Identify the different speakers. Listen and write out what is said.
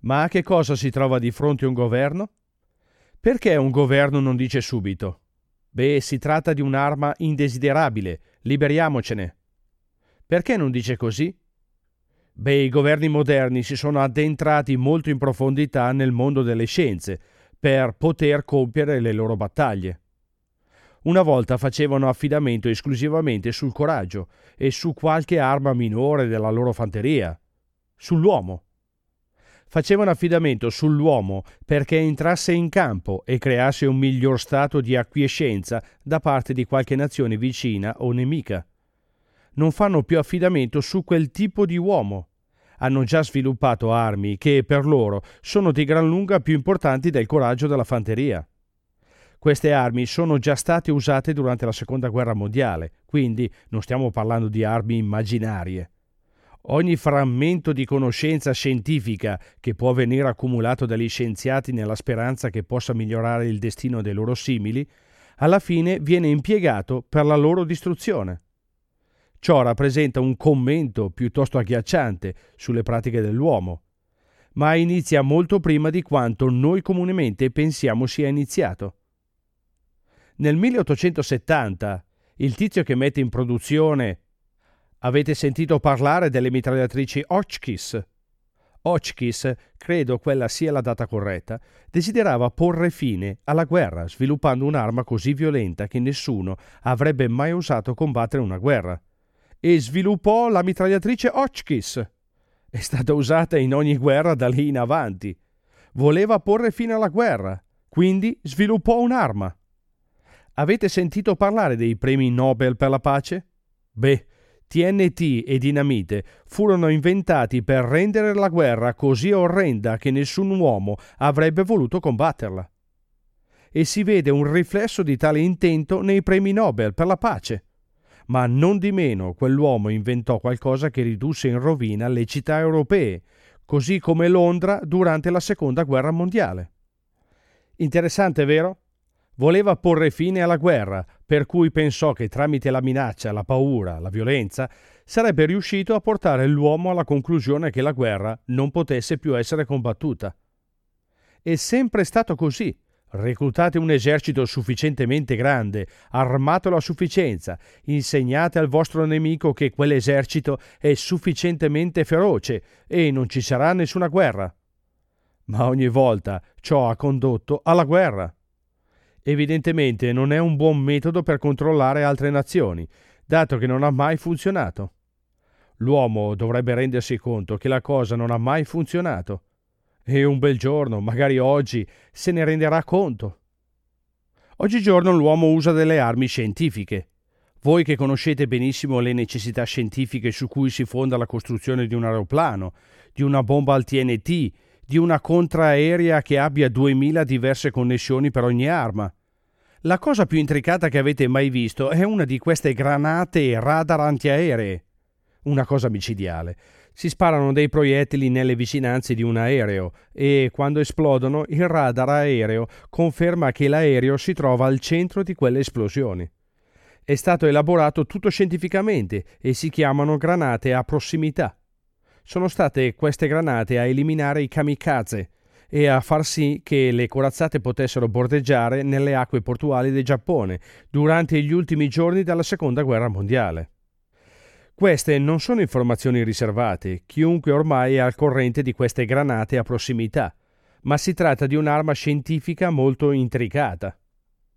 Speaker 1: Ma a che cosa si trova di fronte un governo? Perché un governo non dice subito: beh, si tratta di un'arma indesiderabile, liberiamocene? Perché non dice così? Beh, i governi moderni si sono addentrati molto in profondità nel mondo delle scienze per poter compiere le loro battaglie. Una volta facevano affidamento esclusivamente sul coraggio e su qualche arma minore della loro fanteria, sull'uomo. Facevano affidamento sull'uomo perché entrasse in campo e creasse un miglior stato di acquiescenza da parte di qualche nazione vicina o nemica. Non fanno più affidamento su quel tipo di uomo. Hanno già sviluppato armi che per loro sono di gran lunga più importanti del coraggio della fanteria. Queste armi sono già state usate durante la Seconda Guerra Mondiale, quindi non stiamo parlando di armi immaginarie. Ogni frammento di conoscenza scientifica che può venire accumulato dagli scienziati nella speranza che possa migliorare il destino dei loro simili, alla fine viene impiegato per la loro distruzione. Ciò rappresenta un commento piuttosto agghiacciante sulle pratiche dell'uomo, ma inizia molto prima di quanto noi comunemente pensiamo sia iniziato. Nel 1870, il tizio che mette in produzione... Avete sentito parlare delle mitragliatrici Hotchkiss? Hotchkiss, credo quella sia la data corretta, desiderava porre fine alla guerra sviluppando un'arma così violenta che nessuno avrebbe mai osato combattere una guerra. E sviluppò la mitragliatrice Hotchkiss. È stata usata in ogni guerra da lì in avanti. Voleva porre fine alla guerra, quindi sviluppò un'arma. Avete sentito parlare dei premi Nobel per la pace? Beh, TNT e dinamite furono inventati per rendere la guerra così orrenda che nessun uomo avrebbe voluto combatterla. E si vede un riflesso di tale intento nei premi Nobel per la pace. Ma non di meno quell'uomo inventò qualcosa che ridusse in rovina le città europee, così come Londra durante la Seconda Guerra Mondiale. Interessante, vero? Voleva porre fine alla guerra, per cui pensò che tramite la minaccia, la paura, la violenza, sarebbe riuscito a portare l'uomo alla conclusione che la guerra non potesse più essere combattuta. È sempre stato così. Reclutate un esercito sufficientemente grande, armatelo a sufficienza, insegnate al vostro nemico che quell'esercito è sufficientemente feroce e non ci sarà nessuna guerra. Ma ogni volta ciò ha condotto alla guerra. Evidentemente non è un buon metodo per controllare altre nazioni, dato che non ha mai funzionato. L'uomo dovrebbe rendersi conto che la cosa non ha mai funzionato. E un bel giorno, magari oggi, se ne renderà conto. Oggigiorno l'uomo usa delle armi scientifiche. Voi che conoscete benissimo le necessità scientifiche su cui si fonda la costruzione di un aeroplano, di una bomba al TNT, di una contraerea che abbia 2000 diverse connessioni per ogni arma. La cosa più intricata che avete mai visto è una di queste granate radar antiaeree. Una cosa micidiale. Si sparano dei proiettili nelle vicinanze di un aereo e, quando esplodono, il radar aereo conferma che l'aereo si trova al centro di quelle esplosioni. È stato elaborato tutto scientificamente e si chiamano granate a prossimità. Sono state queste granate a eliminare i kamikaze e a far sì che le corazzate potessero bordeggiare nelle acque portuali del Giappone durante gli ultimi giorni della Seconda Guerra Mondiale. Queste non sono informazioni riservate, chiunque ormai è al corrente di queste granate a prossimità, ma si tratta di un'arma scientifica molto intricata.